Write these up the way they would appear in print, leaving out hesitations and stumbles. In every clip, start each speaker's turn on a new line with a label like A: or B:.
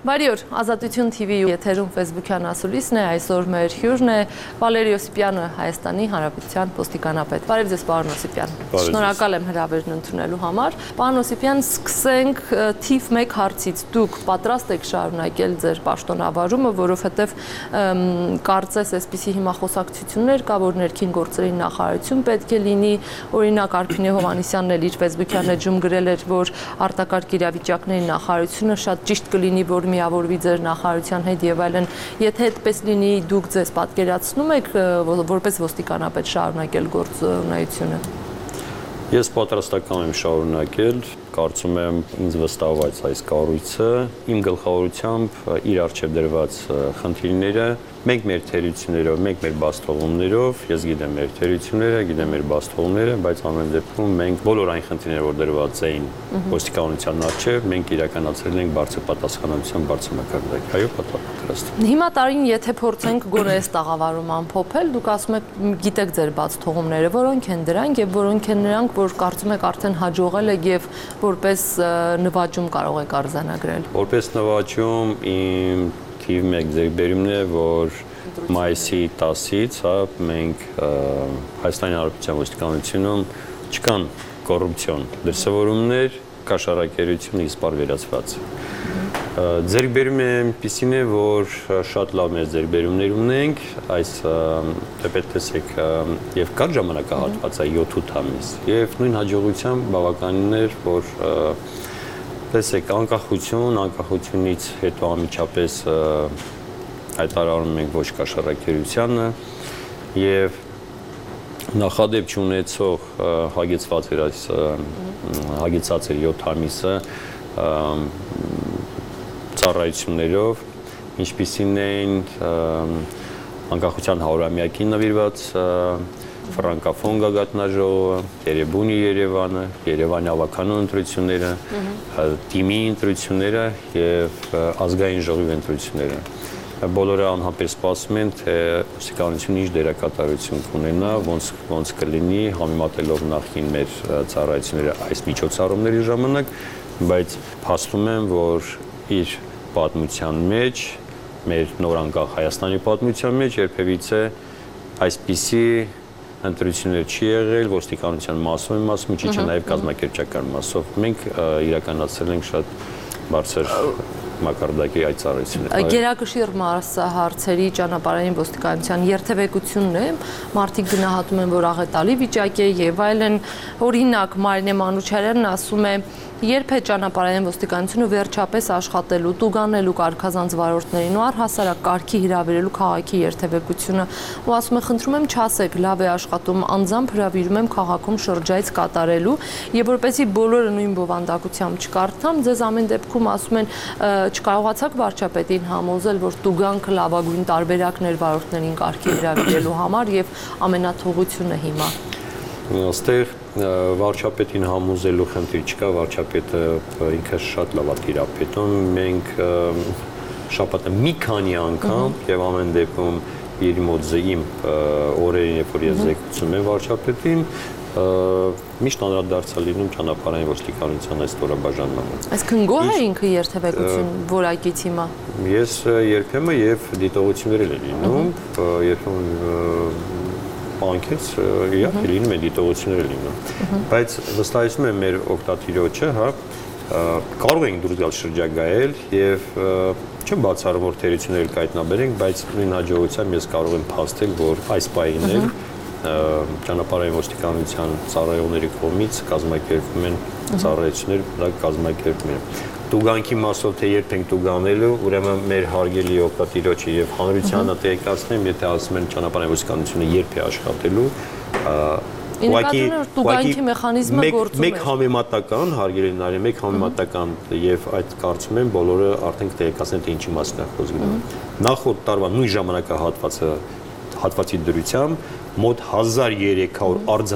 A: Բարի օր, Ազատություն TV-ի եթերում Facebook-յան ասուլիսն է, այսօր մեր հյուրն է Վալերի Օսիպյանը, Հայաստանի Հանրապետության ոստիկանապետ։ Բարև ձեզ, պարոն Օսիպյան։ Շնորհակալ եմ հրավերն ընդունելու համար։ Պարոն Օսիպյան, սկսենք թիվ 1 հարցից։ Դուք պատրաստ եք շարունակել ձեր պաշտոնավարումը, որովհետև կարծես այսպիսի հիմա խոսակցություններ կա, որ ներքին գործերի նախարարություն պետք է լինի, օրինակ Արփինե Հովհաննիսյանն էլ իր Facebook-յան էջում գրել էր, որ արտակարգ իրավիճակների նախարարությունը շատ ճիշտ կլինի, որ միավորվի ձեր նախարարության հետ եւ այլն, եթե այդպես լինի, դուք ձեզ պատկերացնում եք որպես ոստիկանապետ շարունակել գործունեությունը։
B: Ես պատրաստական եմ շարունակել, կարծում եմ ինձ վստահված այս կառույցը, իմ գլխավորությամբ իր առջև դրված խնդիրները, մենք մեր թերություններով, մենք մեր բացթողումներով, ես գիտեմ մեր թերությունները, գիտեմ մեր բացթողումները, բայց ամեն դեպքում մենք բոլոր այն խնդիրները, որ դրված էին ոստիկանության առջև, մենք իրականացրել ենք բարձր պատասխանատվության բարձր մակարդակ։ Այո, պատրաստ։
A: Հիմա տարին եթե փորձենք գոնե այս տաղավարում ամփոփել, դուք ասում եք գիտեք ձեր բացթողումները, որոնք են դրանք եւ որոնք են նրանք, որ կարծում եք արդեն հաջողել եք եւ որպես նվաճում կարող եք արձանագրել։ Որպես
B: նվաճում իմ թիվ 1 ձեռքբերումն է, որ մայիսի 10-ից, մենք Հայաստանի Հանրապետության ոստիկանությունում չկան կոռուպցիոն դրսևորումներ, կաշառակերություն իսպար վերացված։ Ձեռքբերումն այնպիսին է, որ շատ լավ մեր ձեռքբերումներ ունենք, այս թեպետ տեսեք եւ կար ժամանակահատված է 7-8 ամիս եւ նույն հաջողությամբ բավականին էր, որ տեսեք անկախությունից հետո անմիջապես հայտարարում ենք ոչ կաշառակերությանը եւ նախադեպ չունեցող հագեցած էր 7 ամիսը ծառայություններով, ինչպիսին էին անկախության 100-ամյակին նվիրված ֆրանկաֆոն գագաթնաժողովը, Երևանի Երևանը, Երևանի ավականու ընտրությունները, թիմի ընտրությունները եւ ազգային ժողովի ընտրությունները։ Բոլորը անհապեր սպասում են, թե ոստիկանությունը ինչ դերակատարություն կունենա, ոնց կլինի, համեմատելով նախկին մեր ծառայությունները այս միջոցառումների ժամանակ, բայց փաստում եմ, որ իր պատմության մեջ, մեր նորանկախ Հայաստանի պատմության մեջ երբևիցե այսպիսի ընտրություններ չի եղել, ոստիկանության մասով եմ ասում, ինչի չէ նաև կազմակերպչական մասով։ Մենք իրականացրել ենք շատ բարձր մակարդակի այդ ծառայությունները։
A: Գերակշիռ հարցերի ճանապարհային ոստիկանության երթևեկությունն է, մարդիկ գնահատում են, որ աղետալի վիճակ է եւ այլն, օրինակ Մարինե Մանուչարյանն ասում է, երբ է ճանապարհային ոստիկանությունը վերջապես աշխատելու, տուգանելու կարգազանց վարորդներին ու առհասարակ կարգի հրավիրելու քաղաքի երթևեկությունը, ու ասում է, խնդրում եմ չասեք, լավ է աշխատում, անձամբ հրավիրում եմ քաղաքում շրջայց կատարելու, եւ որպեսզի բոլորը նույն բովանդակությամբ չկարդամ, ձեզ ամեն դեպքում ասում են չկարողացաք վարչապետին համոզել, որ տուգանքը լավագույն տարբերակն էր վարորդներին կարգի հրավիրելու համար եւ ամենաթողությունը հիմա։
B: Այստեղ վարչապետին համոզելու խնդիր չկա, վարչապետը ինքը շատ լավ է տիրապետում, մենք շաբաթը մի քանի անգամ եւ ամեն դեպքում իր մոտ իմ օրերին, երբ որ ես զեկուցում եմ վարչապետին, միշտ անդրադարձա լինում ճանապարհային ոստիկանության այս ստորաբաժանմանը։
A: Այսինքն գոհ է ինքը երթևեկություն որակից հիմա։
B: Ես երբեմն եւ դիտողություններ եմ լինում, երբեմն անկից իհարկե լինում է դիտողություններ լինում, բայց վստահեցնում եմ մեր օգտատիրոջը, հա, կարող ենք դուրս գալ շրջագայել եւ չեմ բացառում որ թերություններ կայտնաբերենք, բայց նույն հաջողությամբ ես կարող եմ փաստել, որ այս պահին էլ ճանապարհային ոստիկանության ծառայողների կողմից կազմակերպվում են ծառայություններ, դա կազմակերպվում են։ Տուգանքի մասով թե երբ ենք տուգանելու, ուրեմն մեր հարգելի օգտատիրոջը եւ հանրությանը տեղեկացնեմ, եթե ասում են ճանապարհային ոստիկանությունը երբ է աշխատելու,
A: Տուգանքի մեխանիզմը գործում է։
B: Մեկ համեմատական, հարգելի Նարի, մեկ համեմատական եւ այդ կարծում եմ բոլորը արդեն տեղեկացնեն թե ինչի մասին է խոսքը։ Նախորդ տարվա նույն ժամանակահատվածի դրությամբ մոտ 1300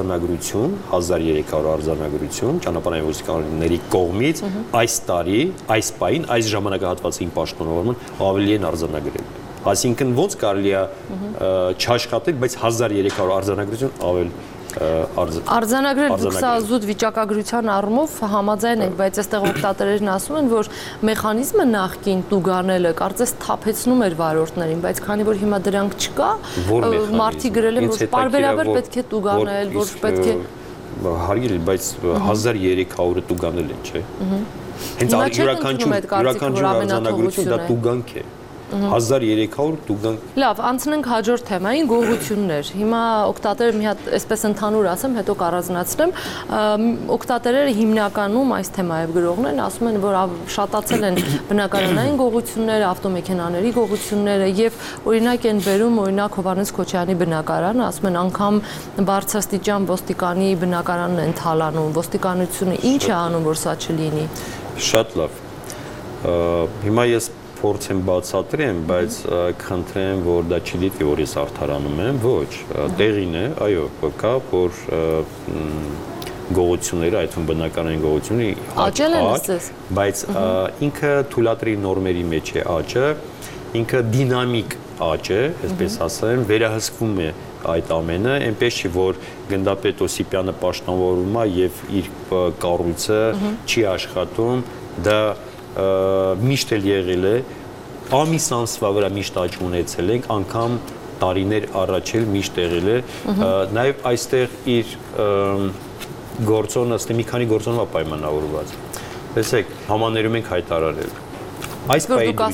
B: արձանագրություն ճանապարհային ոստիկանությունների կողմից այս տարի, այս պահին, այս ժամանակահատվածին պաշտոնավորման ավելի են արձանագրել։ Այսինքն ոնց կարելի է չաշխատել, բայց 1300 արձանագրություն ավել
A: Արձանագրել դուք սա զուտ վիճակագրության առումով համաձայն ենք, բայց այստեղ օգտատերերն ասում են, որ մեխանիզմը նախկին տուգանելը կարծես թափեցնում էր վարորդներին, բայց քանի որ հիմա դրանք չկա, մարդիկ գրել են, որ պարբերաբար պետք է տուգանել, որ պետք է
B: հարգելի, բայց 1300-ը տուգանել են, չէ՞։ Հենց յուրաքանչյուր արձանագրություն դա տուգանք է։ 1300 տուգանք։
A: Լավ, անցնենք հաջորդ թեմային՝ գողություններ։ Հիմա օգտատերերը մի հատ այսպես ընդհանուր ասեմ, հետո կառանձնացնեմ, օգտատերերը հիմնականում այս թեմայով գրողներն ասում են, որ շատացել են բնակարանային գողությունները, ավտոմեքենաների գողությունները եւ օրինակ են բերում օրինակ Հովհաննես Քոչարյանի բնակարանը, ասում են անգամ բարձրաստիճան ոստիկանի բնակարանն են թալանում, ոստիկանությունը ինչ է անում, որ սա չլինի։
B: Շատ լավ։ Հիմա ես փորձեմ բացատրեմ, բայց խնդրեմ, որ դա չդիտվի, որ ես արդարանում եմ, ոչ, տեղին է, այո, կա, որ գողությունները, այդ բնականային գողությունները
A: աճել են ասես,
B: բայց ինքը թույլատրի նորմերի մեջ է աճը, ինքը դինամիկ աճ է, այսպես ասեմ, վերահսկվում է այդ ամենը, այնպես չի, որ գնդապետ Օսիպյանը պաշտոնավորում է եւ իր կառույցը չի աշխատում, դա միշտ էլ եղել է, ամիս ամսվա վրա միշտ աճ ունեցել ենք, անգամ տարիներ առաջ էլ միշտ եղել է, նաև այստեղ իր գործոնը, մի քանի գործոնով պայմանավորված։ Տեսեք, համաներում ենք հայտարարել։ Այս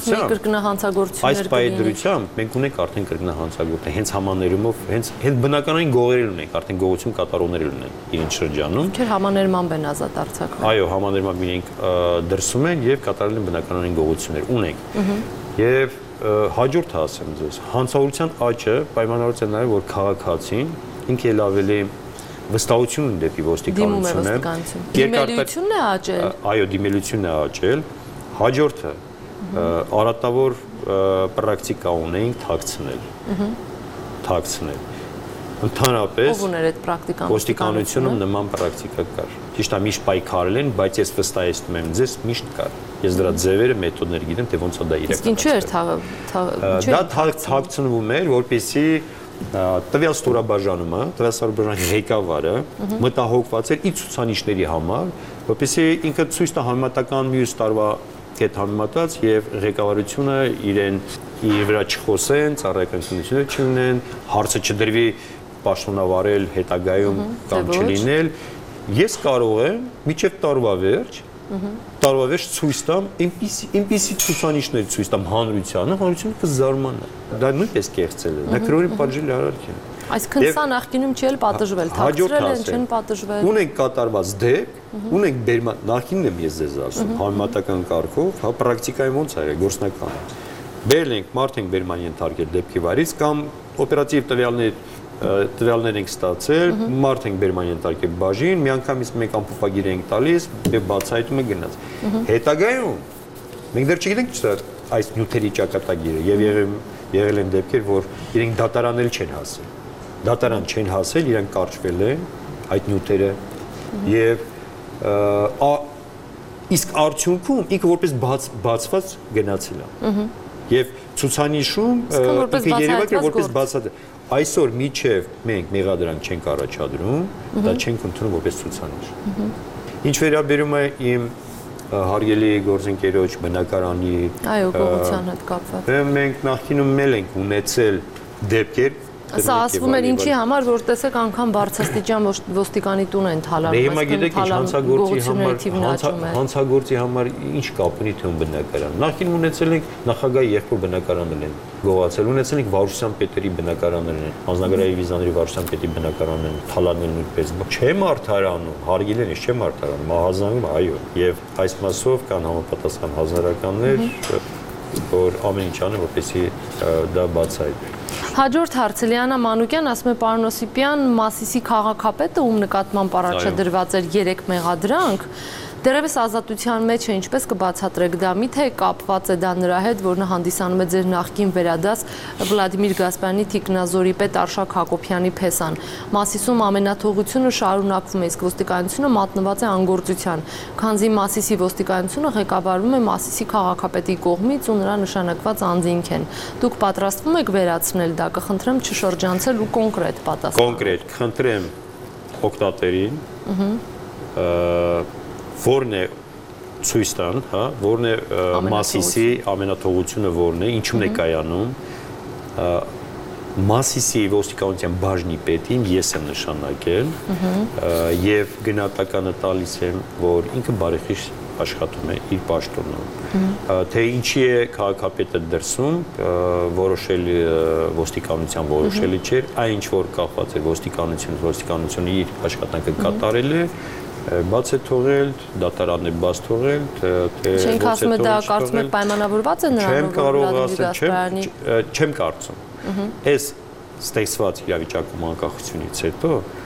B: պայդրությամբ մենք ունենք արդեն կրկնահանցագործություն, հենց համաներումով, հենց բնականային գողերել ունենք, արդեն գողություն կատարողներ ունեն իրենց շրջանում։
A: Չէ, համաներման են ազատ արձակվում։
B: Այո, համաներման իրենք դրսում են եւ կատարել են բնականային գողություններ, ունենք։ Եվ հաջորդը ասեմ ձեզ, հանցավորության աճը պայմանավորված է նաեւ, որ քաղաքացին ինքը էլ ավելի վստահություն ունի դեպի ոստիկանությունը։
A: Դիմելությունն է աճել։
B: Այո, դիմելությունն է աճել։ Հաջորդը արատավոր պրակտիկա ունենք թաքցնել։ Ընդհանրապես
A: ով ուներ այդ պրակտիկան։
B: Ոստիկանությունում նման պրակտիկա կար։ Ճիշտ է, միշտ պայքարել են, բայց ես վստահեցնում եմ ձեզ, միշտ կար։ Ես դրա ձևերը, մեթոդները գիտեմ, թե ոնց է դա իրականացվել։ Դա թաքցնվում էր, որպեսզի տվյալ ստորաբաժանումը, տվյալ ստորաբաժանի ղեկավարը մտահոգված էր իր ցուցանիշների համար, որպեսզի ինքը ցույց տա համեմատական մյուս տարվա հետ համեմատած եւ ղեկավարությունը իր վրա չխոսեն, ծառայական քննություններ չունեն, հարցը չդրվի պաշտոնավարել հետագայում կամ չլինել։ Ես կարող եմ միջև տարվա վերջ ցույց տամ, այնպիսի ցուցանիշներ ցույց տամ հանրությանը կզարմանա։ Դա նույնպես կեղծել է, դա քրորի պատժել արարքին։
A: Այսինքն սա նախկինում չի էլ պատժվել, թաքցրել են, չեն պատժվել։
B: Ունենք կատարված դեպք, ունենք բերման, նախկինն եմ ես ձեզ ասում, համեմատական կարգով, հա պրակտիկայում ոնց է գործնական։ Բերել ենք, մարդ ենք բերման ենթարկել դեպքի վարից կամ օպերատիվ տվյալներ ենք ստացել, մարդ ենք բերման ենթարկել բաժին, միանգամից մեկ ամփոփագիր ենք տալիս, եւ բացահայտումը գնաց։ Հետագայում մենք դեռ չգիտենք այս նյութերի ճակատագիրը եւ եղել են դեպքեր, որ իրենք դատարանել չեն հասել։ Դատարան չեն հասել, իրենք կարճվել են այդ նյութերը եւ իսկ արդյունքում ինքը որպես բացված գնացել է։ Եվ ցուցանիշում ինքը երևակը որպես բացած այսօր միջև մենք մեղադրանք չենք առաջադրում, դա չենք ընդունում որպես ցուցանիշ։ Ինչ վերաբերում է իմ հարգելի գործընկերոջ բնակարանի
A: գողության հետ կապված։
B: Մենք նախկինում էլ ենք ունեցել դեպքեր
A: Սա ասվում էր ինչի համար, որ տեսեք անգամ բարձրաստիճան ոստիկանի տուն են թալանում,
B: հիմա գիտեք հանցագործի համար ինչ կապ ունի թե բնակարան։ Նախկին ունեցել ենք նախագահի եղբոր բնակարաններ են գողացել, ունեցել ենք վարչության պետերի բնակարաններ են, անձնագրային վիզաների վարչության պետի բնակարաններ են, թալանել նույնպես։ Չեմ արդարանում, հարգելին ես չեմ արդարանում, մահազանգում, այո, եւ այս մասով կան համապատասխան հանրականներ, որ ամեն ինչ անը, որպեսզի դա բացահայտվի։
A: Հաջորդ հարցը Լիանա Մանուկյան ասում է պարոն Օսիպյան, Մասիսի քաղաքապետը, ում նկատմամբ առաջադրված էր 3 մեղադրանք, դեռևս ազատության մեջ է, ինչպես կբացատրեք դա, միթե կապված է դա նրա հետ, որ նա հանդիսանում է ձեր նախկին վերադաս Վլադիմիր Գասպարյանի թիկնազորի պետ Արշակ Հակոբյանի փեսան։ Մասիսում ամենաթողությունը շարունակվում է, իսկ ոստիկանությունը մատնված է անգործության, քանզի Մասիսի ոստիկանությունը ղեկավարվում է Մասիսի քաղաքապետի կողմից ու նրա նշանակված անձինք են։ Դուք պատրաստվում եք վերացնել դա, կխնդրեմ չշրջանցել ու կոնկրետ պատասխանել։
B: Կոնկրետ, խնդրեմ օկտատերին, որն է ցույց տան, հա, որն է Մասիսի ամենաթողությունը որն է, ինչու՞ն է կայանում, Մասիսի ոստիկանության բաժնի պետին ես եմ նշանակել եւ գնահատականը տալիս եմ, որ ինքը բարեխիղճ աշխատում է իր պաշտոնում։ Թե ինչի է քաղաքապետը դրսում, որոշելի ոստիկանության որոշելի չէր, այն ինչ որ կապված է ոստիկանությունը իր աշխատանքը կատարել է, բաց է թողել, դատարանն է բաց թողել, թե
A: Չենք ասում դա կարծում եք պայմանավորված է նրանով, որ
B: չեմ կարծում։ Այս ստեղծված իրավիճակում անկախությունից հետո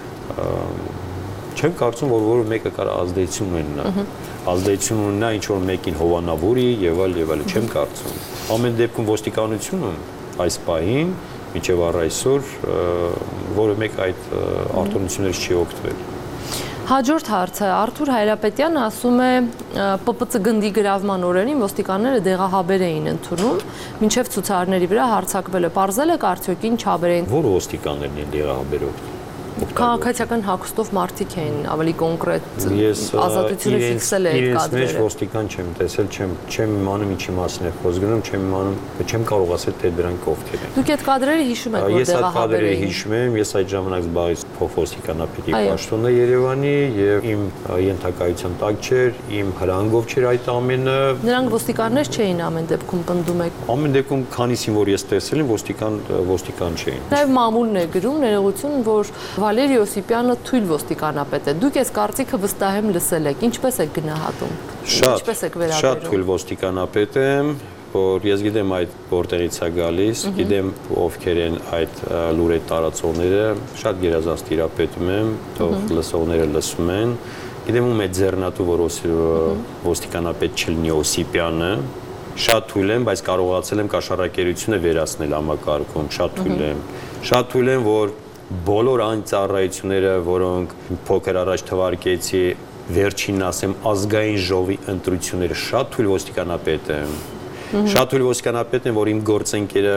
B: չեմ կարծում, որ որը մեկը կարող ազդեցություն ունենա։ Ազդեցություն ունենա ինչ որ մեկին հովանավորի եւ այլ, չեմ կարծում։ Ամեն դեպքում ոստիկանությունում այս պահին մինչեւ առ այսօր որը մեկ այդ արտոնություններից չի օգտվել։
A: Հաջորդ հարցը Արթուր Հայրապետյանը ասում է ՊՊՑ գնդի գրավման օրերին ոստիկանները դեղահաբեր էին ընդունում, մինչև ցուցարարների վրա հարձակվել է։ Պարզել եք արդյոք ինչ հաբեր էին։
B: Որը ոստիկաններն են դեղահաբեր օգտվում։
A: Քաղաքացիական հագուստով մարդիկ էին, ավելի կոնկրետ ազատությունը ֆիքսել է այդ կադրերը։
B: Ես ոստիկան չեմ տեսել, չեմ իմանում ինչի մասին է խոսք գնում, չեմ իմանում, չեմ կարող ասել թե դրանք ովքեր են։
A: Դուք այդ կադրերը հիշում եք, որ դեղահաբեր էին։
B: Ես այդ կադրերը հիշում եմ, ես այդ ժամանակ զբաղեցի փոխոստիկանապետի պաշտոնը Երևանի եւ իմ ենթակայության տակ չէր, իմ հրանգով չէր այդ ամենը։
A: Նրանք ոստիկաններ չէին ամեն դեպքում պնդում եք։
B: Ամեն դեպքում քանիսին որ ես տեսել եմ, ոստիկան չէին։
A: Նաեւ մամուլն է գրում ներողություն, որ Վալերի Օսիպյանը թույլ ոստիկանապետ է։ Դուք այս կարծիքը վստահ եմ լսել եք։ Ինչպես եք գնահատում։ Ինչպես եք վերաբերում։
B: Շատ թույլ ոստիկանապետ եմ, որ ես գիտեմ այդ որտեղից է գալիս, գիտեմ ովքեր են այդ լուրեր տարածողները, շատ գերազանց տիրապետում եմ, թող լսողները լսում են։ Գիտեմ ում է ձեռնատու, որ ոստիկանապետ չլինի Օսիպյանը, շատ թույլ եմ, բայց կարողացել եմ կաշառակերությունը վերացնել համակարգում, շատ թույլ եմ, որ բոլոր այն ծառայությունները, որոնք փոքր առաջ թվարկեցի, վերջինն ասեմ, ազգային ժողովի ընտրությունները, շատ թույլ ոստիկանապետ եմ։ Շատ թույլ ոստիկանապետ եմ, որ իմ գործընկերը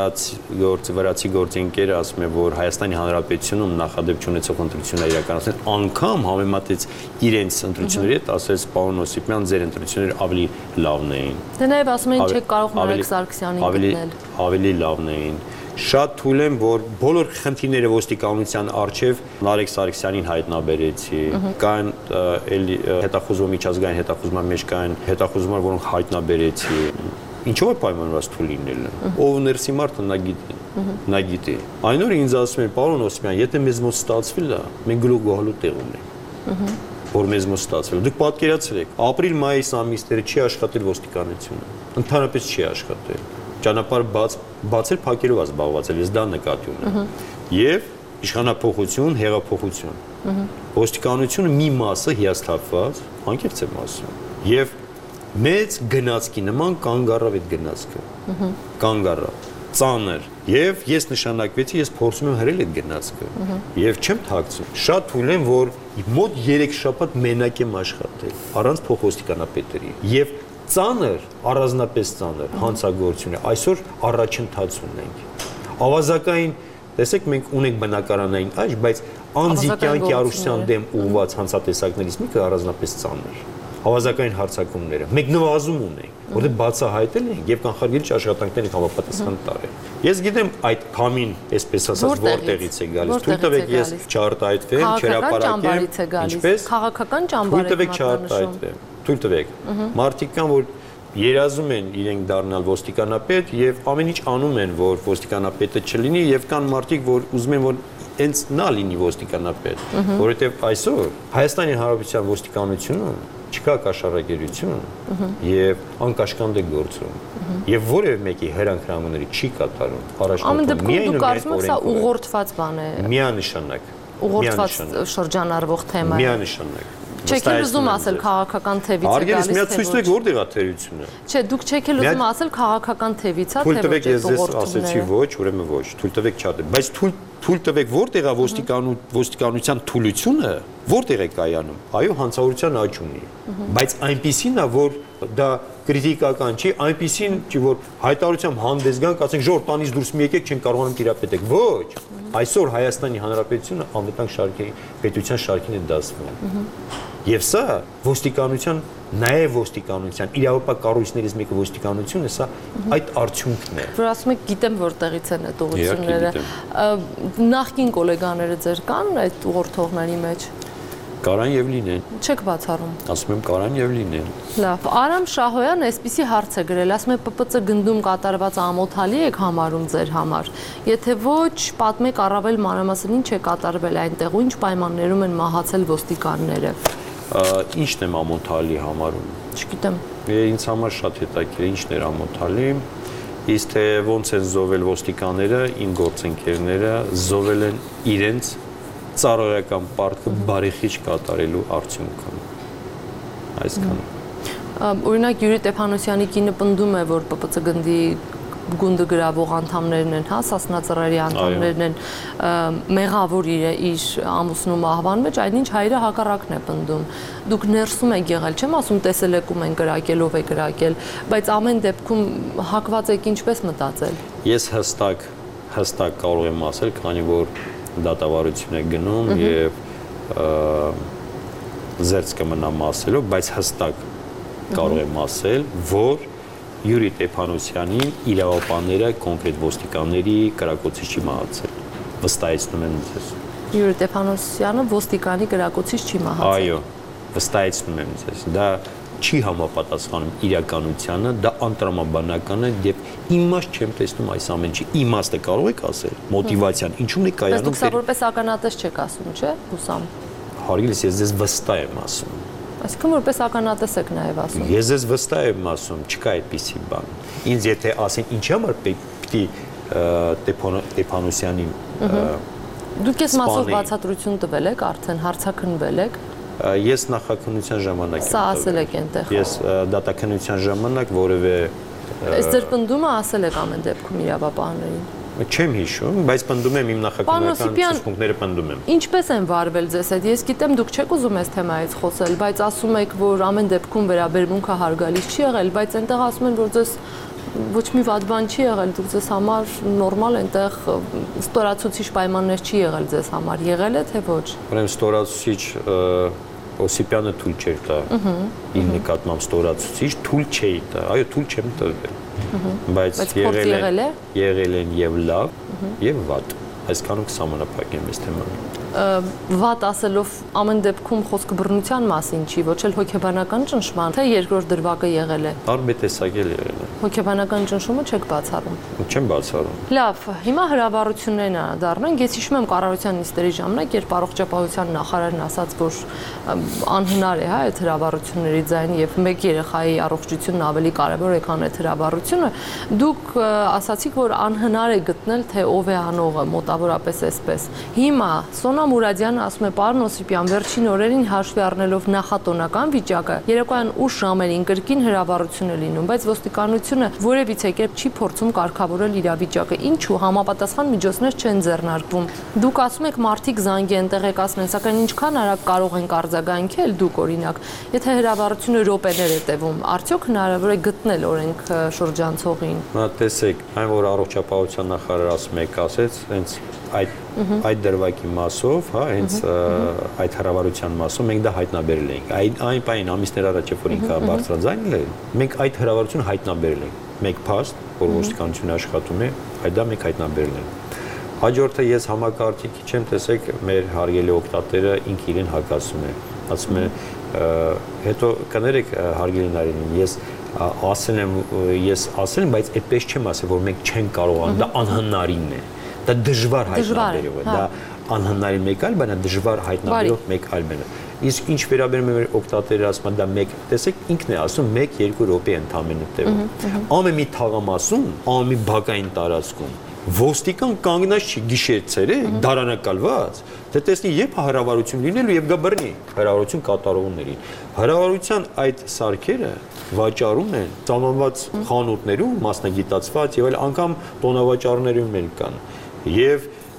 B: վրացի գործընկերը ասում է, որ Հայաստանի Հանրապետությունում նախադեպ չունեցող ընտրություններ իրականացնել, անգամ համեմատեց իրենց ընտրությունների հետ, ասեց պարոն Օսիպյան, ձեր ընտրությունները ավելի լավն էին։
A: Դե նաև ասում են չեք կարող Նարեկ Սարգսյանին գտնել։ Ավելի
B: լավն էին։ Շատ թույլ եմ, որ բոլոր խնդիրները ոստիկանության առջև Նարեկ Սարգսյանին հայտնաբերեցի։ Կան հետախուզում միջազգային հետախուզման մեջ կան հետախուզումներ, որոնք հայտնաբերեցի։ Ինչով է պայմանավորված թույլ լինելը։ Ով ներսի մարդը նա գիտի։ Այն օրը ինձ ասում են, պարոն Օսիպյան, եթե մեզ մոտ ստացվել է, մենք գլուխ գոհալու տեղ ունենք։ Որ մեզ մոտ ստացվել է։ Դուք պատկերացրեք, ապրիլ-մայիս ամիսները չի աշխատել ոստիկանությունը։ Ընդհանրապես չի աշխատել։ Ճանապարհ բացել փակելով է զբաղվածել, ես դա նկատի ունեմ։ Եվ իշխանափոխություն, հեղափոխություն։ Ոստիկանությունը մի մասը հիասթափված, անկեղծ եմ ասում։ Եվ մեծ գնացքի նման կանգ առավ այդ գնացքը։ Կանգ առավ, ծանր։ Եվ ես նշանակվեցի, ես փորձում եմ հրել այդ գնացքը։ Եվ չեմ թաքցում։ Շատ թույլ եմ, որ մոտ 3 շաբաթ մենակ եմ աշխատել, առանց փոխոստիկանապետերի։ Եվ ծանր, առանձնապես ծանր հանցագործություն է։ Այսօր առաջընթաց ունենք։ Ավազակային, տեսեք, մենք ունենք բնակարանային այժմ, բայց անձի կյանքի առողջության դեմ ուղղված հանցատեսակներից մեկը առանձնապես ծանր։ Ավազակային հարձակումները։ Մենք նվազում ունենք, որտեղ բացահայտել ենք եւ կանխարգելիչ աշխատանքներ ենք համապատասխան տարել։ Ես գիտեմ այդ քամին, այսպես ասած, որտեղից է գալիս։ Թույլ տվեք ես չարտահայտվեմ, չհրապարակեմ, ինչպես
A: քաղաքական ճամբար
B: է մատնանշում։ Թույլ տվեք։ Մարդիկ կան, որ երազում են իրենք դառնալ ոստիկանապետ եւ ամեն ինչ անում են, որ ոստիկանապետը չլինի եւ կան մարդիկ, որ ուզում են, որ հենց նա լինի ոստիկանապետ, որովհետեւ այսօր Հայաստանի Հանրապետության ոստիկանությունում չկա կաշառակերություն եւ անկաշկանդ է գործում եւ որևէ մեկի հրանքրամները չի կատարում առաջնորդում
A: միայն դուք կարծում եք սա ուղղորդված բան է
B: միանշանակ
A: ուղղորդված շրջանառվող թեմա է
B: միանշանակ
A: Չեք էլ ուզում ասել քաղաքական թևից է գալիս
B: թե ոչ։ Արգելից միա ցույց տվեք որտեղ է թերությունը։
A: Չէ, դուք չեք էլ ուզում ասել քաղաքական թևից է թե ոչ։
B: Թույլ տվեք ես ձեզ ասեցի ոչ, ուրեմն ոչ։ Թույլ տվեք չատե, բայց
C: թույլ տվեք, որտեղ է ոստիկանության թուլությունը, որտեղ է կայանում։ Այո, հանցավորության աճ ունի, բայց այնպիսին է, որ դա քրիտիկական չի, այնպիսին չի, որ հայտարարությամբ հանդես գանք, ասենք ժողովուրդ տանից դուրս մի եկեք, չեն կարողանում տիրապետեք։ Ոչ, այսօր Հայաստանի Հանրապետությունը անվտանգ շարքի պետության շարքին է դասվում։ Եվ սա ոստիկանության, նաև ոստիկանության, իրավապահ կառույցներից մեկը ոստիկանությունը, սա այդ արդյունքն է։
A: Որ ասում եք, գիտեմ որտեղից են այդ ուղղությունները։ Նախկին գոլեգաները ձեր կան այդ ուղղորդողների մեջ։
C: Կարան եւ լինեն։
A: Չեք բացառում։
C: Ասում եմ կարան եւ լինեն։
A: Լավ, Արամ Շահոյան այսպիսի հարց է գրել, ասում է ՊՊՑ գնդում կատարված ամոթալի եք համարում ձեր համար։ Եթե ոչ, պատմեք առավել մանրամասն ինչ է կատարվել այնտեղ ու ինչ պայմաններում են մահացել ոստիկանները։
C: Ինչն եմ ամոթալի համարում։
A: Չգիտեմ։
C: Ինձ համար շատ հետաքրքիր ինչն էր ամոթալի։ Իսկ թե ոնց են զոհվել ոստիկանները, իմ գործընկերները զոհվել են իրենց ծառայական պարտքը բարեխիղճ կատարելու արդյունքում։ Այսքան։
A: Օրինակ Յուրի Տեփանոսյանի կինը պնդում է, որ ՊՊՑ գնդի գունդը գրավող անդամներն են, հա, Սասնա-Ծռերի անդամներն են մեղավոր իր ամուսնու մահվան մեջ, այնինչ հայրը հակառակն է պնդում։ Դուք ներսում եք եղել, չեմ ասում տեսել եք ում են կրակել, ով է կրակել, բայց ամեն դեպքում հակված եք ինչպես մտածել։
C: Ես հստակ կարող եմ ասել, քանի որ դատավարություն է գնում եւ զերծ կմնամ ասելով, բայց հստակ կարող եմ ասել, որ Յուրի Տեփանոսյանի իրավապահները կոնկրետ ոստիկանների կրակոցից չի մահացել։ Վստահեցնում եմ ձեզ։
A: Յուրի Տեփանոսյանը ոստիկանի կրակոցից չի մահացել։
C: Այո, վստահեցնում եմ ձեզ։ Դա չի համապատասխանում իրականությանը, դա անտրամաբանական է եւ իմաստ չեմ տեսնում այս ամեն ինչի։ Իմաստը կարող եք ասել, մոտիվացիան ինչու՞մն է կայանում։
A: Բայց դուք սա որպես ականատես չեք ասում, չէ՞, հուսամ։
C: Հարգելի, ես ձեզ վստահ եմ ասում։
A: Այսինքն որպես ականատես եք նաև ասում։
C: Ես ձեզ վստահ եմ ասում, չկա այդպիսի բան։ Ինձ եթե ասեն ինչի համար պիտի Տեփանոսյանի
A: Դուք ես մասով բացատրություն տվել եք, արդեն հարցաքննվել եք։
C: Ես նախաքննության ժամանակ
A: Սա ասել եք այնտեղ։
C: Ես դատաքննության ժամանակ որևէ
A: Այս ձեր պնդումը ասել եք ամեն դեպքում իրավապահներին։
C: Չեմ հիշում, բայց պնդում եմ իմ նախաքննական ցուցմունքները պնդում եմ։
A: Ինչպես են վարվել ձեզ հետ։ Ես գիտեմ դուք չեք ուզում այս թեմայից խոսել, բայց ասում եք, որ ամեն դեպքում վերաբերմունքը հարգալից չի եղել, բայց այնտեղ ասում են, որ ձեզ ոչ մի վատ բան չի եղել, դուք ձեզ համար նորմալ այնտեղ ստորացուցիչ պայմաններ չի եղել ձեզ համար։ Եղել է թե ոչ։
C: Ուրեմն ստորացուցիչ Օսիպյանը թույլ չէր տա։ Իմ նկատմամբ ստորացուցիչ թույլ չէի տա։ Այո, թույլ չեմ տվել։ Բայց եղել են եւ լավ եւ վատ։ Այսքանում կսահմանափակեմ այս թեման։
A: Վատ ասելով ամեն դեպքում խոսքը բռնության մասին չի, ոչ էլ հոգեբանական ճնշման, թե երկրորդ դրվագը եղել է։
C: Տարբերտեսակել եղել է։
A: Հոգեբանական ճնշումը չեք բացառում։
C: Չեմ բացառում։
A: Լավ, հիմա հրավառություններն անդառնանք։ Ես հիշում եմ կառավարության նիստերի ժամանակ, երբ առողջապահության նախարարն ասաց, որ անհնար է, հա, այդ հրավառությունների ձայն եւ մեկ երեխայի առողջությունն ավելի կարեւոր է, քան այդ հրավառությունը, դուք ասացիք, որ անհնար է գտնել, թե ով է անողը, մոտավորապես այսպես։ Հիմա Սոնա Մուրադյանը ասում է, պարոն Օսիպյան, վերջին օրերին հաշվի առնելով նախատոնական վիճակը, երեկոյան ուշ ժամերին կրկին հրավառություն է լինում, բայց ոստիկանությունը որևիցե կերպ չի փորձում կարգավորել իրավիճակը։ Ինչու համապատասխան միջոցներ չեն ձեռնարկվում։ Դուք ասում եք մարդիկ զանգի են տեղեկացնել, սակայն ինչքան արագ կարող են արձագանքել դուք օրինակ, եթե հրավառությունը րոպեներ է տևում, արդյոք հնարավոր է գտնել օրենք շրջանցողին։
C: Նա տեսեք, այն որ առողջապահության նախարարը ասում եք ասեց, հենց այդ դրվագի մասով, հա, հենց այդ հրավառության մասով մենք դա հայտնաբերել ենք։ Այն պայն ամիսներ առաջ որ ինքը բարձրաձայնել է, մենք այդ հրավառությունը հայտնաբերել ենք։ Մեկ փաստ, որ ոստիկանությունը աշխատում է, այդ դա մենք հայտնաբերել ենք։ Հաջորդը ես համակարգիչ չեմ, տեսեք, մեր հարգելի օգտատերը ինքը իրեն հակասում է։ Ասում է, հետո կներեք հարգելի Նարինին, ես ասել եմ, բայց այդպես չեմ ասել, որ մենք չենք կարողանում, դա անհնարին է։ Դա դժվար հայտնաբերող է, դա անհնարին մեկ այլ բան է, դժվար հայտնաբերող մեկ այլ բան է։ Իսկ ինչ վերաբերում է օգտատերերը ասում են դա մեկ, տեսեք ինքն է ասում 1-2 րոպե ընդամենը տևում։ Ամեն մի թաղամասում, ամեն մի բակային տարածքում ոստիկան կանգնած չի գիշեր-ցերեկ, դարանակալված, թե տեսնի երբ հրավառություն լինելու եւ գա բռնի հրավառություն կատարողներին։ Հրավառության այդ սարքերը վաճառում են ծանոթված խանութներում, մասնագիտացված եւ այլ անգամ տոնավաճառներում էլ կան։ Եվ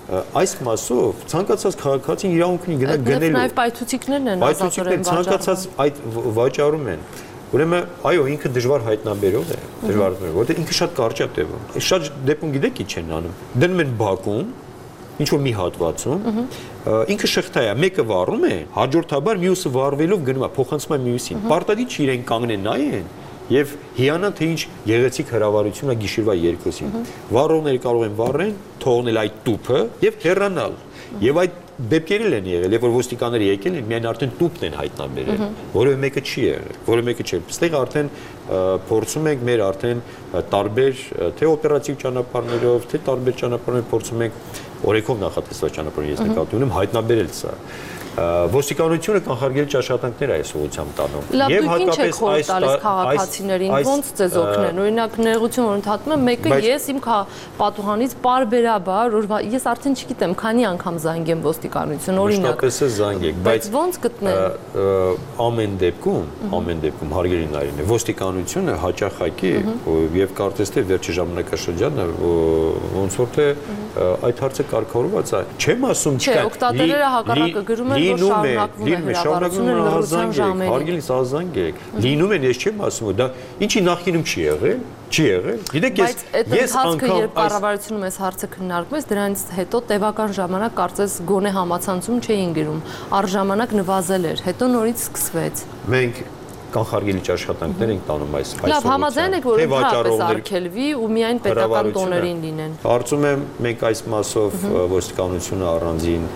C: այս մասով ցանկացած քաղաքացին իրավունք ունի գնալ գնելու։
A: Նաև պայթուցիկներն են
C: ազատորեն ցանկացած այդ վաճառում են։ Ուրեմն, այո, ինքը դժվար հայտնաբերող է, որովհետեւ ինքը շատ կարճ է տևում։ Շատ դեպքում գիտեք ինչ են անում։ Դնում են բակում, ինչ որ մի հատվածում, ինքը շղթա է, մեկը վառում է, հաջորդաբար մյուսը վառվելով գնում է, փոխանցում է մյուսին։ Պարտադիր չի իրեն կանգնեն նայեն եւ հիանա թե ինչ գեղեցիկ հրավառություն է գիշերվա 2-ին։ Վառողները կարող են վառեն, թողնել այդ տուփը եւ հեռանալ։ Եվ այդ դեպքերել են եղել, երբ որ ոստիկանները եկել են, միայն արդեն տուփն են հայտնաբերել, որը մեկը չի եղել, որը մեկը չէ։ Այստեղ արդեն փորձում ենք մեր արդեն տարբեր թե օպերատիվ ճանապարհներով, թե տարբեր ճանապարհներով փորձում ենք օրենքով նախատեսված ճանապարհներ ես նկատի ունեմ հայտնաբերել սա։ Ոստիկանությունը կանխարգելիչ աշխատանքներ է այս ուղղությամբ տանում։
A: Եվ հատկապես այս քաղաքացիներին ոնց ձեզ օգնեն։ Օրինակ ներողություն որ ընդհատում եմ, մեկը ես իմ պատուհանից պարբերաբար, որ ես արդեն չգիտեմ, քանի անգամ զանգեմ ոստիկանություն, օրինակ։
C: Մշտապես է զանգեք,
A: բայց ոնց գտնեն։
C: Ամեն դեպքում հարգելի Նարինե, ոստիկանությունը հաճախակի եւ կարծես թե վերջի ժամանակաշրջանը ոնց որ թե այդ հարցը կարգավորված է։ Չեմ ասում
A: չէ, օկտատերերը հակառակը գրում են
C: Լինում է շարունակվում հարգելիս ազանգեք։ Լինում են, ես չեմ ասում, դա ինչի նախինում չի եղել։ Գիտեք ես անգամ
A: երբ կառավարությունում այս հարցը քննարկվում է, դրանից հետո տևական ժամանակ կարծես գոնե համացանցում չէին գրում։ Առժամանակ նվազել էր, հետո նորից սկսվեց։
C: Մենք կանխարգելիչ աշխատանքներ ենք տանում այս
A: Լավ, համաձայն եք, որ ընդհանրապես արգելվի ու միայն պետական տոներին լինեն։
C: Կարծում եմ մենք այս մասով ոստիկանությունը առանձին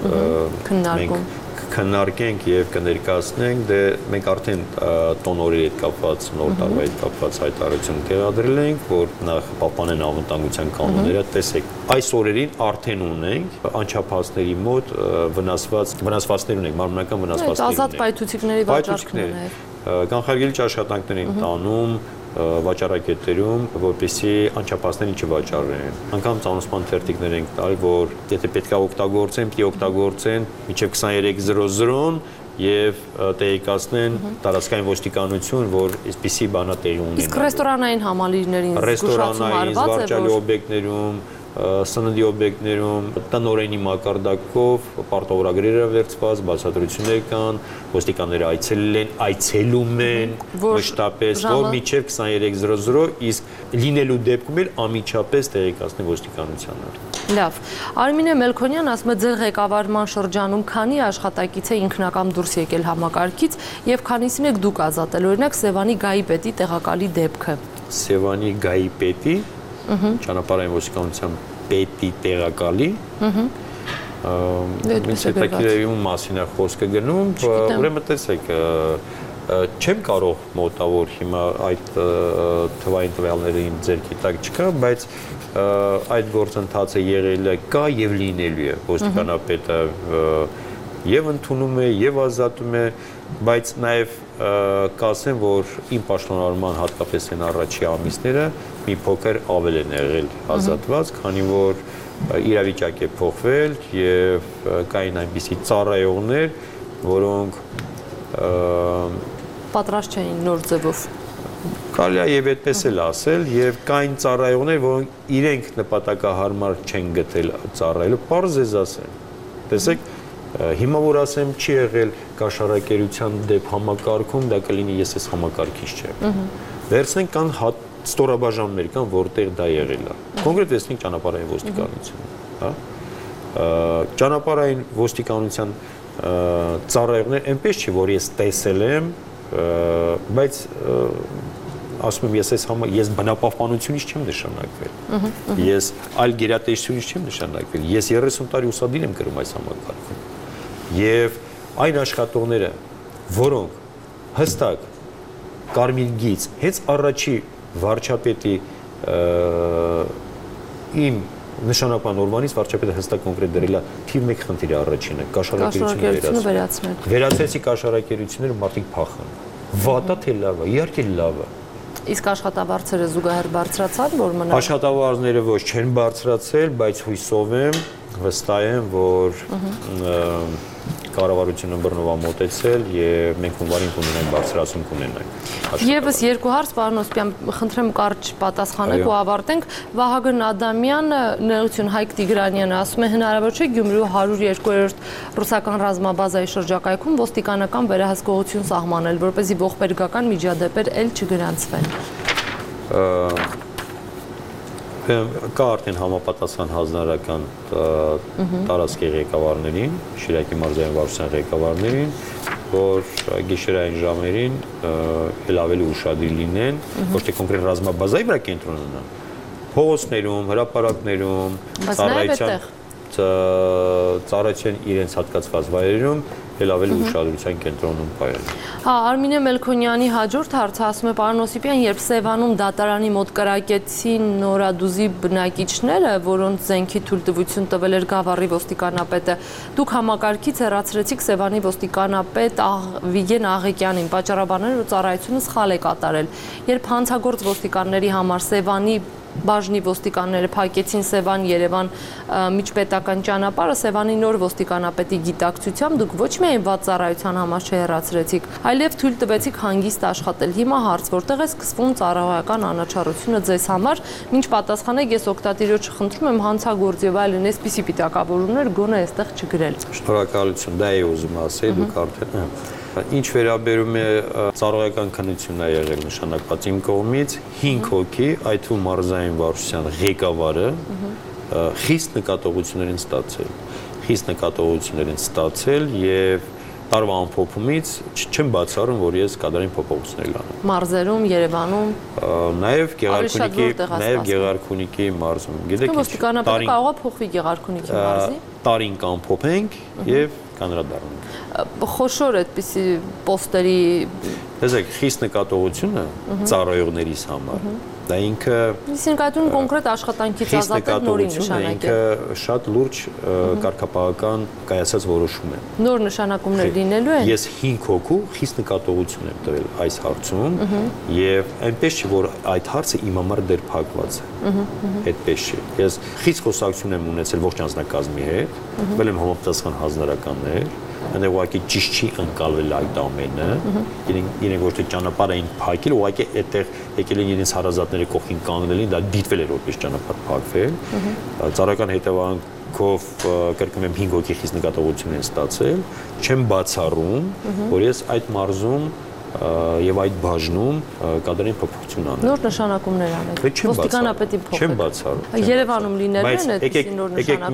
C: քննարկենք եւ կներկայացնենք, դե մենք արդեն տոնորի հետ կապված, նոր տարվա հետ կապված հայտարարություն տեղադրել ենք, որ նախ պահպանեն անվտանգության կանոնները, տեսեք, այս օրերին արդեն ունենք անչափահասների մոտ վնասվածքներ ունենք, մարմնական վնասվածքներ ունենք։
A: Ազատ պայթուցիկների վաճառքն է։
C: Կանխարգելիչ աշխատանքներ են տանում վաճառակետերում, որպեսզի անչափահասներին չվաճառեն։ Անգամ ծանուցման թերթիկներ ենք տալ, որ եթե պետք է օգտագործեն, պիտի օգտագործեն մինչև 23:00 եւ տեղեկացնեն տարածքային ոստիկանություն, որ այսպիսի բանա տեղի ունենա։
A: Իսկ ռեստորանային համալիրներին զգուշացում արված է, որ
C: օբյեկտներում սննդի օբյեկտներում տնօրենի մակարդակով պարտավորագրերը վերցված, բացատրություններ կան, ոստիկանները այցելում են մշտապես, որ մինչև 23:00, իսկ լինելու դեպքում էլ անմիջապես տեղեկացնեն ոստիկանությանը։
A: Լավ, Արմինե Մելքոնյան ասում է, ձեր ղեկավարման շրջանում քանի աշխատակից է ինքնակամ դուրս եկել համակարգից եւ քանիսին եք դուք ազատել, օրինակ Սևանի գայի պետի տեղակալի դեպքը։
C: Սևանի գայի պետի ճանապարհային ոստիկանության պետի տեղակալի հետաքրքրում մասին է խոսքը գնում, ուրեմն տեսեք, չեմ կարող մոտավոր հիմա այդ թվային տվյալներին ձեռքի տակ չկա, բայց այդ գործընթացը եղել է, կա եւ լինելու է, ոստիկանապետը եւ ընդունում է եւ ազատում է, բայց նաեւ կասեմ, որ իմ պաշտոնավորման հատկապես են առաջի ամիսները մի փոքր ավել են եղել ազատված, քանի որ իրավիճակ է փոխվել եւ կային այնպիսի ծառայողներ, որոնք
A: պատրաստ չէին նոր ձևով
C: կարելի է եւ այդպես էլ ասել, եւ կային ծառայողներ, որոնք իրենք նպատակահարմար չեն գտել ծառայելու, պարզ ես ասեմ։ Տեսեք, հիմա որ ասեմ չի եղել կաշառակերության դեպ համակարգում, դա կլինի ես այս համակարգիչ չեմ։ Վերցնենք կան ստորաբաժանումներ կան, որտեղ դա եղել է։ Կոնկրետ տեսնենք ճանապարհային ոստիկանությունը, հա։ Ճանապարհային ոստիկանության ծառայողներ այնպես չի, որ ես տեսել եմ, բայց ասում եմ ես բնապահպանությունից չեմ նշանակվել։ Ես այլ գերատեսչությունից չեմ նշանակվել։ Ես 30 տարի ուսադիր եմ կրում այս համակարգում։ Եվ այն աշխատողները, որոնք հստակ կարմիր գիծ հենց առաջի վարչապետի իմ նշանապան օրվանից վարչապետը հստակ կոնկրետ դրել է թիվ 1 խնդիրը առաջինը կաշառակերությունը վերացնել։ Վերացեցի կաշառակերությունները մարդիկ փախան։ Վատա թե լավ է, իհարկե լավ է։
A: Իսկ աշխատավարձերը զուգահեռ բարձրացան, որ մնա։
C: Աշխատավարձները ոչ չեն բարձրացել, բայց հույսով եմ, վստահ եմ, որ կառավարությունը բռնով մոտեցել եւ մենք հունվարին կունենանք բարձրացում կունենանք։
A: Եվս երկու հարց, պարոն Օսիպյան, խնդրեմ կարճ պատասխանեք ու ավարտենք։ Վահագն Ադամյանը, Նեղություն Հայկ Տիգրանյանը ասում է հնարավոր չէ Գյումրու 102-րդ ռուսական ռազմաբազայի շրջակայքում ոստիկանական վերահսկողություն սահմանել, որպեսզի ողբերգական միջադեպեր էլ չգրանցվեն։
C: Կա արդեն համապատասխան հանձնարարական տարածքի ղեկավարներին, Շիրակի մարզային վարչության ղեկավարներին, որ գիշերային ժամերին էլ ավելի ուշադիր լինեն, ոչ թե կոնկրետ ռազմաբազայի վրա կենտրոնանան, փողոցներում, հրապարակներում, ծառայության իրենց հատկացված վայրերում էլ ավելի ուշադրության կենտրոնում պայել։
A: Հա, Արմինե Մելքոնյանի հաջորդ հարցը ասում է պարոն Օսիպյան, երբ Սևանում դատարանի մոտ կրակեցին Նորադուզի բնակիչները, որոնց զենքի թույլտվություն տվել էր Գավառի ոստիկանապետը, դուք համակարգից հեռացրեցիք Սևանի ոստիկանապետ Վիգեն Աղեկյանին, պատճառաբանել, որ ծառայությունը սխալ է կատարել։ Երբ հանցագործ ոստիկանների համար Սևանի բաժնի ոստիկանները փակեցին Սևան-Երևան միջպետական ճանապարհը, Սևանի նոր ոստիկանապետի գիտակցությամբ դուք ոչ միայն վատ ծառայության համար չհեռացրեցիք, այլև թույլ տվեցիք հանգիստ աշխատել։ Հիմա հարց, որտեղ է սկսվում ծառայական անաչառությունը ձեզ համար, ինչ պատասխանեք, ես օգտատիրոջը խնդրում եմ հանցագործ եւ այլն այսպիսի պիտակավորումներ գոնե այստեղ չգրել։
C: Շնորհակալություն, դա է ուզում ասել, դուք արդեն Ինչ վերաբերում է ծառայական քննությունն է եղել նշանակված իմ կողմից 5 հոգի, այդ թվում մարզային վարչության ղեկավարը խիստ նկատողություններ են ստացել եւ տարվա ամփոփումից չեմ բացառում, որ ես կատարեմ փոփոխություններ անեմ։
A: Մարզերում, Երևանում,
C: նաեւ Գեղարքունիքի մարզում։ Գիտեք,
A: ոստիկանապետը կարող է փոխվի Գեղարքունիքի մարզի։
C: Տարին կանփոփենք եւ կանրադառնանք։
A: Խոշոր այդպիսի պոստերի
C: Տեսեք, խիստ նկատողությունը ծառայողներիս համար դա ինքը
A: Իսկական կոնկրետ աշխատանքից ազատել նորին նշանակել։
C: Ինքը շատ լուրջ կարգապահական կայացած որոշում է։
A: Նոր նշանակումներ լինելու են։
C: Ես 5 հոգու խիստ նկատողություն եմ տվել այս հարցում եւ այնպես չի որ այդ հարցը իմ համար դեռ փակված է։ Այդպես չի։ Ես խիստ խոսակցություն եմ ունեցել ողջ անձնակազմի հետ, վել եմ համապատասխան հանձնարարականներ Այնտեղ ուղղակի ճիշտ չի ընկալվել այդ ամենը, իրենք ոչ թե ճանապարհ էին փակել, ուղղակի այդտեղ եկել են իրենց հարազատները կողքին կանգնել են, դա դիտվել էր որպես ճանապարհ փակվել։ Ծառայական հետևանքով կրկնում եմ 5 հոգի խիստ նկատողություն են ստացել, չեմ բացառում, որ ես այդ մարզում եւ այդ բաժնում կադրեն փոփոխություն անել։
A: Նոր նշանակումներ անեք։ Ոստիկանապետի փոխեք։
C: Չեմ բացառում։
A: Երևանում լինելու են այդպիսի նոր նշանակումներ։
C: Եկեք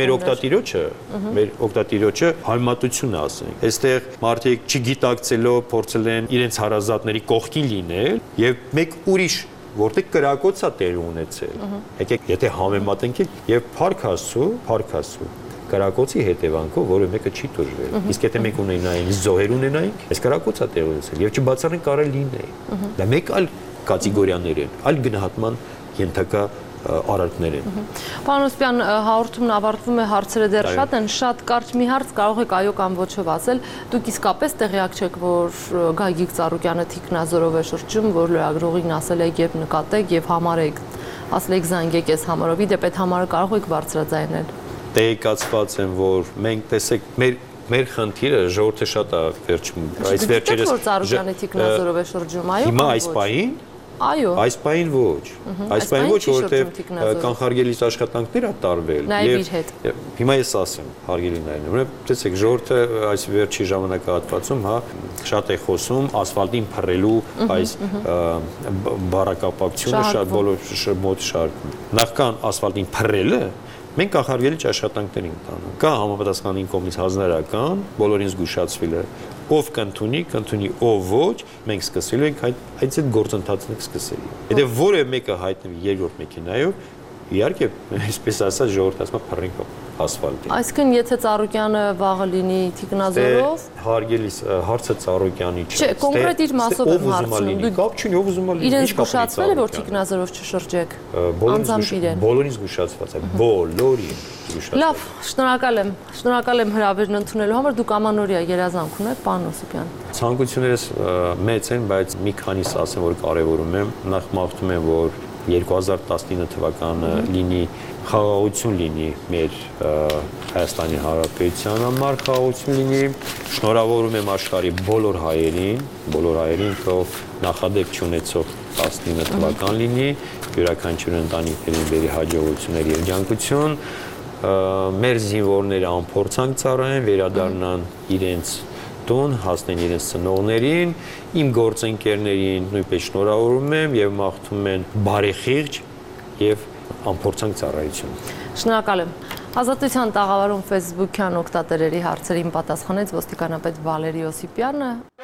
C: մեր օգտատիրոջը համեմատություն ասենք։ Այստեղ մարդիկ չգիտակցելով փորձել են իրենց հարազատների կողքին լինել եւ մեկ ուրիշ որտեղ կրակոցա տեր ունեցել։ Եկեք եթե համեմատենք եւ Փառք Աստծո Կրակոցի հետևանքով որը մեկը չի տոժվել։ Իսկ եթե մենք ունենայինք զոհեր ունենայինք, այս կրակոցա տեղ ունեցել եւ չբացառենք կարել լինեի։ Դա մեկ այլ կատեգորիաներ են, այլ գնահատման ենթակա արարքներ են։
A: Պարոն Օսիպյան, հաղորդումն ավարտվում է, հարցերը դեռ շատ են, շատ կարճ մի հարց կարող եք այո կամ ոչով ասել։ Դուք իսկապես տեղյակ չեք, որ Գագիկ Ծառուկյանը թիկնազորով է շրջում, որ լրագրողին ասել եք եւ նկատեք եւ համարեք, ասել եք զանգեք այս համարով, իդեպ այդ համարը կարող եք բարձրաձայնել։
C: Տեղեկացված եմ, որ մենք տեսեք մեր խնդիրը ժողովուրդը շատ է վերջում, այս վերջերս
A: որ Ծառուկյանը թիկնազորով է շրջում, այո։
C: Հիմա այս պահին
A: Այո։
C: Այս պահին ոչ։ Այս պահին ոչ, որովհետև կանխարգելիչ աշխատանքներ ա տարվել
A: եւ
C: հիմա ես ասեմ, հարգելիներն, ուրեմն տեսեք, ժողովուրդը այս վերջի ժամանակահատվածում, հա, շատ է խոսում ասֆալտին փռելու այս բառակապակցությունը շատ բոլոր մոտ շարքում։ Նախքան ասֆալտին փռելը մենք կանխարգելիչ աշխատանքներ ենք տանում։ Կա համապատասխան կողմից հանձնարարական, բոլորին զգուշացվել է, ով կընդունի, ով ոչ, մենք սկսելու ենք այդ գործընթացն սկսելու։ Եթե որևէ մեկը հայտնվի երկրորդ մեքենայով, իհարկե, այսպես ասած, ժողովուրդը ասում է փռենք ասֆալտին։
A: Այսինքն, եթե Ծառուկյանը վաղը լինի թիկնազորով,
C: հարգելիս հարցը Ծառուկյանի չէ։
A: Չէ, կոնկրետ իր մասով եմ հարցնում։
C: Կապ չունի, ով ուզում է լինի։
A: Իրեն զգուշացվել է, որ թիկնազորով չշրջեք։ Անձամբ իրեն։
C: Բոլորին զգուշացված է, բոլորին զգուշացված։
A: Լավ, շնորհակալ եմ հրավերն ընդունելու համար, դուք ամանորյա երազանք ունեք, պարոն Օսիպյան։
C: Ցանկություններս մեծ են, բայց մի քանիսը ասեմ, որ կարևորում եմ։ Նախ մաղթում եմ, որ
B: 2019 թվականը լինի խաղաղություն լինի մեր Հայաստանի Հանրապետության համար, խաղաղություն լինի։ Շնորհավորում եմ աշխարհի բոլոր հայերին, թող նախադեպ չունեցող 19 թվական լինի, յուրաքանչյուր ընտանիքներին բերի հաջողություն եւ երջանկություն, մեր զինվորները անփորձանք ծառայեն, վերադառնան իրենց տուն, հասնեն իրենց ծնողներին, իմ գործընկերներին նույնպես շնորհավորում եմ եւ մաղթում են բարեխիղճ եւ անփորձանք ծառայություն։
A: Շնորհակալ եմ։ Ազատության տաղավարում Facebook-յան օգտատերերի հարցերին պատասխանեց ոստիկանապետ Վալերի Ոսիպյանը։